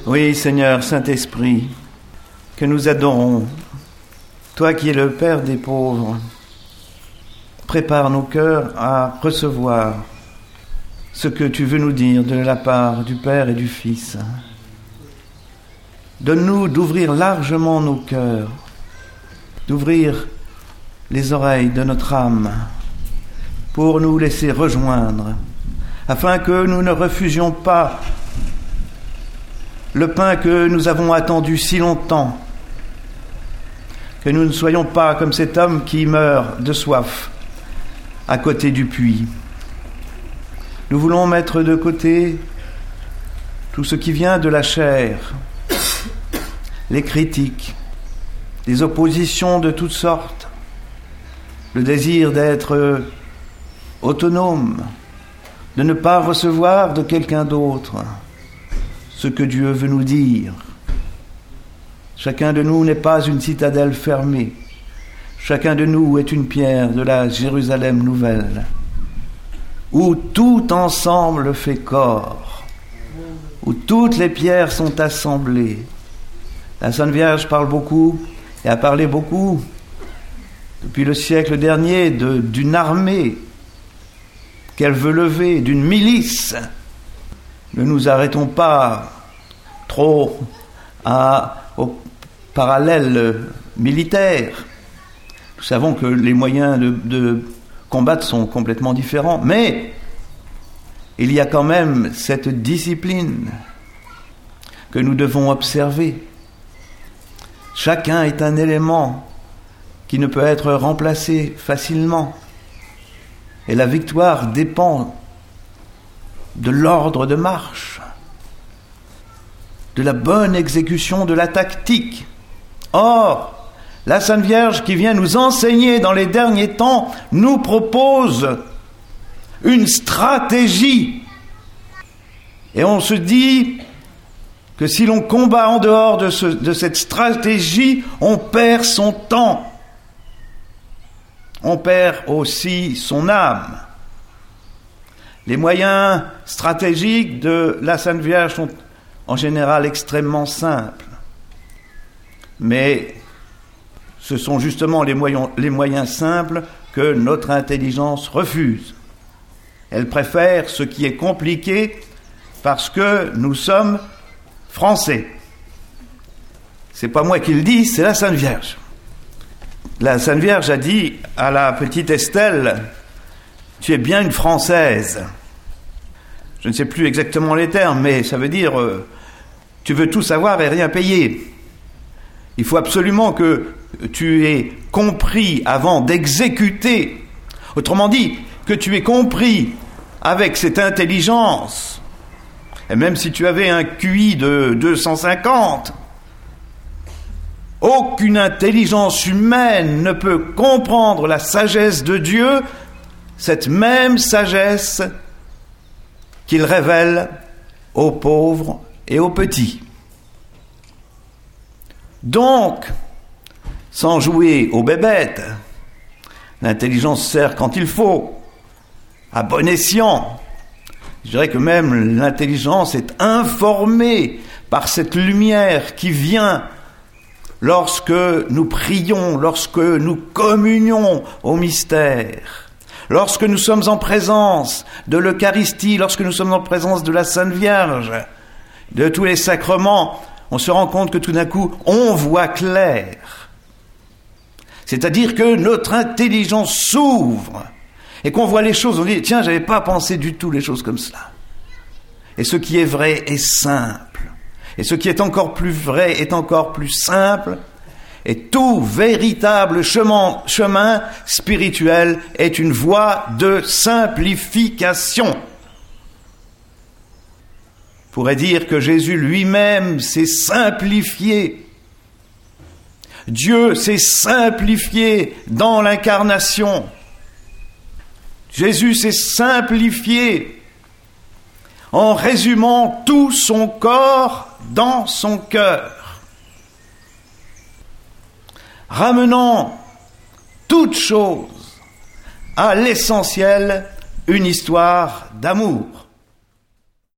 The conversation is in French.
Oui, Seigneur, Saint-Esprit, que nous adorons, toi qui es le Père des pauvres, prépare nos cœurs à recevoir ce que tu veux nous dire de la part du Père et du Fils. Donne-nous d'ouvrir largement nos cœurs, d'ouvrir les oreilles de notre âme pour nous laisser rejoindre, afin que nous ne refusions pas le pain que nous avons attendu si longtemps, que nous ne soyons pas comme cet homme qui meurt de soif à côté du puits. Nous voulons mettre de côté tout ce qui vient de la chair, les critiques, les oppositions de toutes sortes, le désir d'être autonome, de ne pas recevoir de quelqu'un d'autre ce que Dieu veut nous dire. Chacun de nous n'est pas une citadelle fermée. Chacun de nous est une pierre de la Jérusalem nouvelle, où tout ensemble fait corps, où toutes les pierres sont assemblées. La Sainte Vierge parle beaucoup et a parlé beaucoup depuis le siècle dernier d'une armée qu'elle veut lever, d'une milice. Ne nous arrêtons pas trop au parallèle militaire. Nous savons que les moyens de combattre sont complètement différents, mais il y a quand même cette discipline que nous devons observer. Chacun est un élément qui ne peut être remplacé facilement. Et la victoire dépend de l'ordre de marche, de la bonne exécution de la tactique. Or, la Sainte Vierge qui vient nous enseigner dans les derniers temps nous propose une stratégie. Et on se dit que si l'on combat en dehors de cette stratégie, on perd son temps. On perd aussi son âme. Les moyens stratégiques de la Sainte Vierge sont en général extrêmement simples. Mais ce sont justement les moyens simples que notre intelligence refuse. Elle préfère ce qui est compliqué parce que nous sommes français. C'est pas moi qui le dis, c'est la Sainte Vierge. La Sainte Vierge a dit à la petite Estelle: « Tu es bien une Française ». Je ne sais plus exactement les termes, mais ça veut dire tu veux tout savoir et rien payer. Il faut absolument que tu aies compris avant d'exécuter. Autrement dit, que tu aies compris avec cette intelligence. Et même si tu avais un QI de 250, aucune intelligence humaine ne peut comprendre la sagesse de Dieu, cette même sagesse qu'il révèle aux pauvres et aux petits. Donc, sans jouer aux bébêtes, l'intelligence sert quand il faut, à bon escient. Je dirais que même l'intelligence est informée par cette lumière qui vient lorsque nous prions, lorsque nous communions au mystère, lorsque nous sommes en présence de l'Eucharistie, lorsque nous sommes en présence de la Sainte Vierge, de tous les sacrements, on se rend compte que tout d'un coup, on voit clair. C'est-à-dire que notre intelligence s'ouvre et qu'on voit les choses, on dit, tiens, j'avais pas pensé du tout les choses comme cela. Et ce qui est vrai est simple. Et ce qui est encore plus vrai est encore plus simple. Et tout véritable chemin spirituel est une voie de simplification. On pourrait dire que Jésus lui-même s'est simplifié. Dieu s'est simplifié dans l'incarnation. Jésus s'est simplifié en résumant tout son corps dans son cœur, ramenant toute chose à l'essentiel, une histoire d'amour.